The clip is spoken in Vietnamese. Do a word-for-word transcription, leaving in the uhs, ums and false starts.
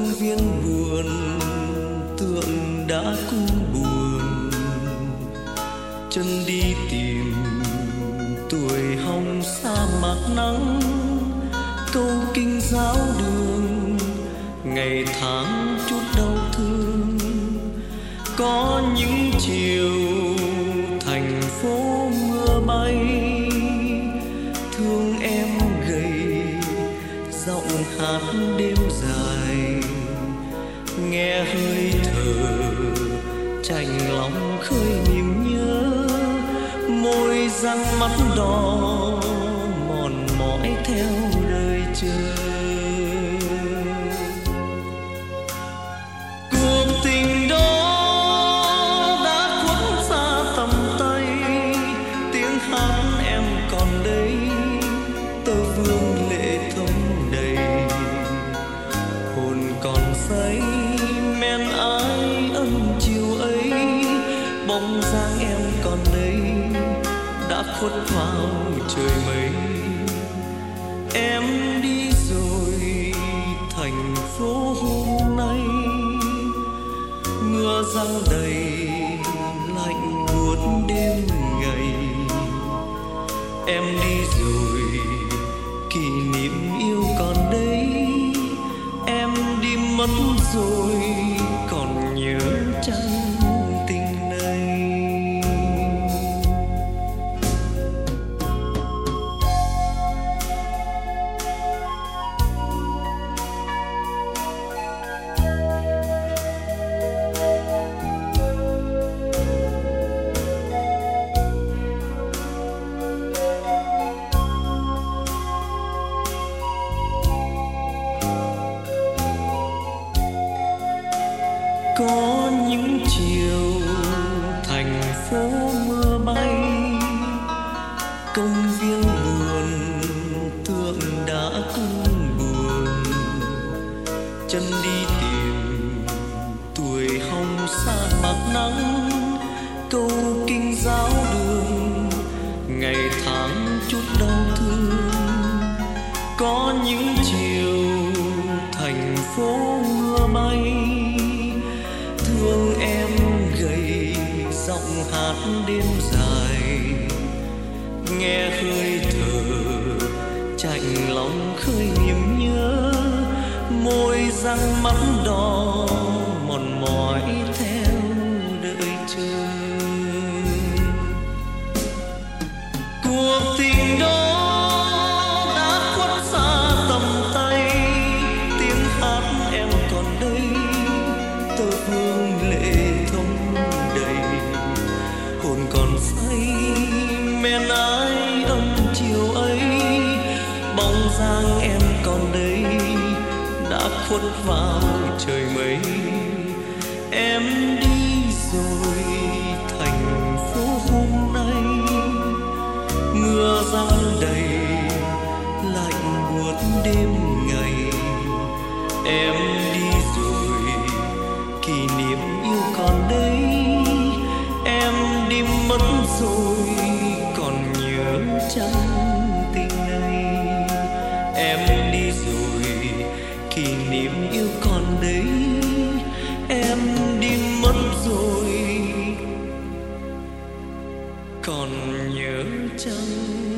công viên buồn tượng đã cung buồn, chân đi tìm tuổi hồng sa mạc nắng, câu kinh giáo đường ngày tháng chút đau thương. Có những chiều thành phố mưa bay, thương em gầy giọng hát đêm dài, nghe hơi thở chạnh lòng khơi niềm nhớ, môi răng mắt đỏ mòn mỏi theo đời chờ. Cuộc tình đó đã khuất xa tầm tay, tiếng hát em còn đây, tơ vương lệ thấm đầy, hồn còn say men ái ân chiều ấy, bóng dáng em còn đây đã khuất vào trời mây. Em đi rồi thành phố hôm nay, mưa giăng đầy lạnh buốt đêm ngày. Em đi rồi kỷ niệm yêu còn đây, em đi mất rồi còn nhớ chăng tình này. Có những chiều thành phố mưa bay, công viên buồn tượng đã cung buồn, chân đi tìm tuổi hồng sa mạc nắng, câu kinh giáo đường ngày tháng chút đau thương. Có những chiều thành phố mưa bay, thương em gầy giọng hát đêm dài, nghe hơi thở chạnh lòng khơi niềm nhớ, môi răng mắt đỏ mòn mỏi theo đợi chờ. Cuộc tình đó đã khuất xa tầm tay, tiếng hát em còn đây, tơ vương lệ thấm đầy, hồn còn say men ái ân chiều ấy, bóng dáng em còn đây đã khuất vào trời mây. Em đi rồi thành phố hôm nay, mưa giăng đầy lạnh buốt đêm ngày. Em đi rồi kỷ niệm yêu còn đây, em đi mất rồi còn nhớ chăng tình này. Em đi rồi kỷ niệm yêu còn đây, em đi mất rồi còn nhớ chăng